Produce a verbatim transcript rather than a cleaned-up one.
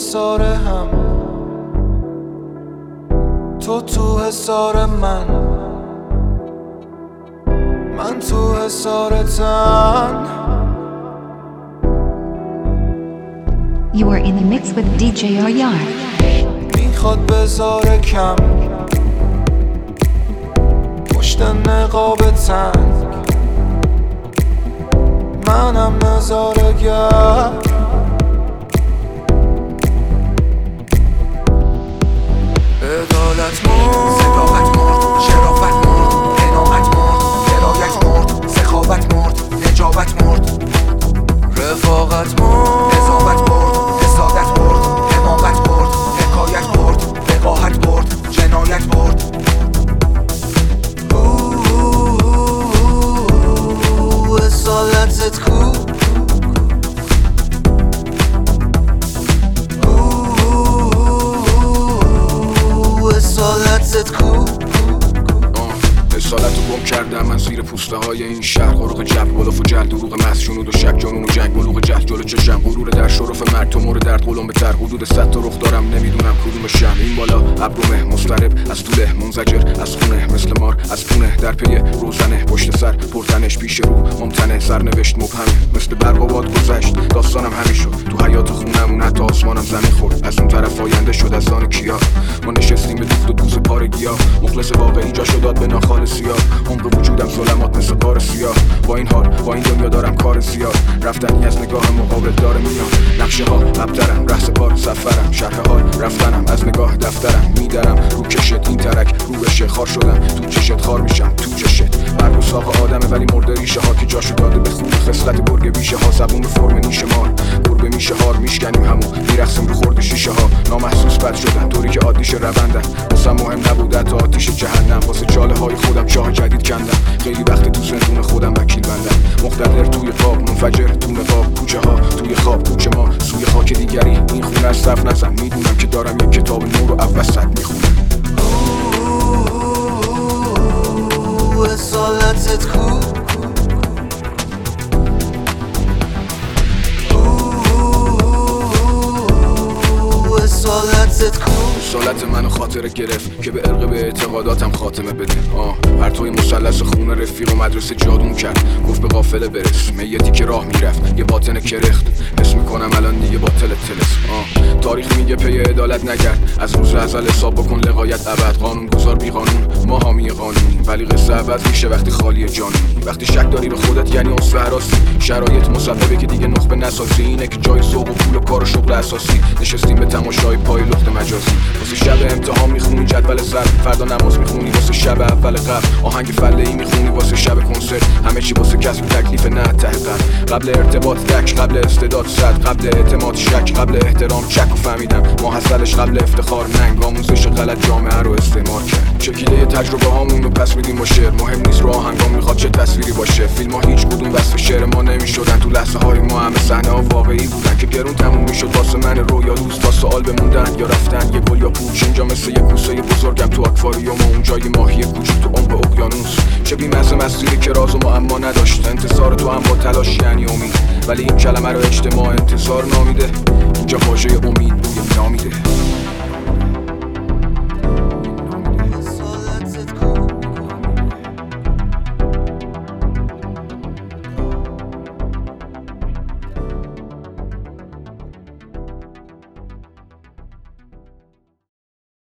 حصار هم، تو تو حصار من، من تو حصار تن. You are in the mix with دی جی آریار. میخواد بذاره کم پشت نقاب تنگ، منم نظاره گر. عدالت مرد، صداقت مرد، شرافت مرد، قناعت مرد، درایت مرد، سخاوت مرد، نجابت مرد، رفاقت مرد، نظامت مرد، حسادت مرد، حماقت مرد، حکایت مرد، وقاحت مرد، جنایت مرد. اصالتت کو، اصالتت کو. اصالت رو گم کردم من زیر پوسته های این شهر. غرق جب غلاف و جل، دروغ محض، شنود و شک، جنون و جنگ، بلوغ جهل جلو چشم، غرور در شرف مرگ، تو مورد درد قلم به تر. حدود صد تا رخ دارم نمیدونم کدوم شم. این بالا ابرومه مضطرب از طوله، منزجر از خونه مثل مار از پونه، در پی روزنه پشت سر پرتنش، پیش رو ممتنه، سرنوشت مبهمه مثل برق و باد گذشت. داستانم همین شد تو حیات خونمون، حتی آسمانم زمین خورد، از اون طرف آینده شد از آن کیا. ما نشستیم به دوست و دوز پارگیا، مخلص واقعی جاشو داد به ناخالصیا. عمق وجودم ظلمات مثل قار سیاه، با این حال با این دنیا دارم کار زیاد. رفتنی از نگاه مقابل داره میاد، نقشه ها ابترم، رهس پار سفرم، شرح حال رفتنم، از نگاه دفترم میدرم. رو کشت این ترک رو بشه خار شدم، تو چشت خار میشم تو چشت. برگ و ساق آدمه ولی مرده ریشه ها که جاشو داده به خون خصلت گرگ بیشه ها. زبون به فرم نیشه مار، گربه میشه هار، میشکنیم همون میرقصیم رو خورد شیشه ها. نامحسوس بد شدن طوری که عادیش روندن، واسم مهم نبوده تا آتیش جهنم. واسه چاله های خودم چاه جدید کندم، خیلی وقت تو زندون خودم وکیل بندم. مقتدر توی قاب، منفجر تو نقاب، کوچه ها توی خواب، کوچه ما سوی خاک دیگری. این خونه از صف نزن، میدونم که دارم یک کتاب نو رو اوسط میخونم. اصالتت کو، اصالتت کو. رسالت منو خاطره گرفت که به علق به اعتقاداتم خاتمه بده. آه پرتوی مثلث خونه رفیق و مدرسه جادون کرد، گفت به قافله برس، میتی که راه میرفت یه باطن کرخت. حس میکنم الان دیگه باطل تلس. آه تاریخ میگه پی عدالت نگرد، از روز ازل حساب بکن لقایت ابد. قانون گذار بی قانون، ما حامی قانونی، ولی قصه عوض میشه وقتی خالی جانونی. وقتی شک داری به خودت یعنی اصل هراسی، شرایط مسببه که دیگه نخبه نسازی. اینه که جای ذوق و پول و کار و شغل اساسی، نشستیم به تماشای پای لخت مجازی. واسه شب امتحان میخونی جدول سر، فردا نماز میخونی واسه شب اول قبل، آهنگ فله ای میخونی واسه شب کنسرت. همه چی واسه کسب تکلیف نه ته قلب. قبل ارتباط دک، قبل استعداد صد، قبل اعتماد شک، قبل احترام چک و فهمیدم ما حاصلش قبل افتخار ننگ. آموزش غلط جامعه رو استعمار کرد، چکیده تجربه هامون رو پس میدیم با شعر. مهم نیست رو آهنگام میخواد چه تصویری باشه، فیلم ها هیچ کدوم وصف شعر ما نمیشدن. تو لحظه های ما همه صحنه ها واقعی بودن که گرون تموم میشد واسه من رویا روز تا سوال بموندن یا رفتن. یه گل یا پوچ اینجا مثل یه کوسه بزرگم تو آکواریوم، و اونجا یه ماهی کوچیک تو عمق اقیانوس. چه بی‌مزه مسیری که راز و معما نداشت، انتظار تو هم با تلاش یعنی امید، ولی این کلمه رو اجتماع انتظار نامیده. اینجا واژه امید بوی نامیده.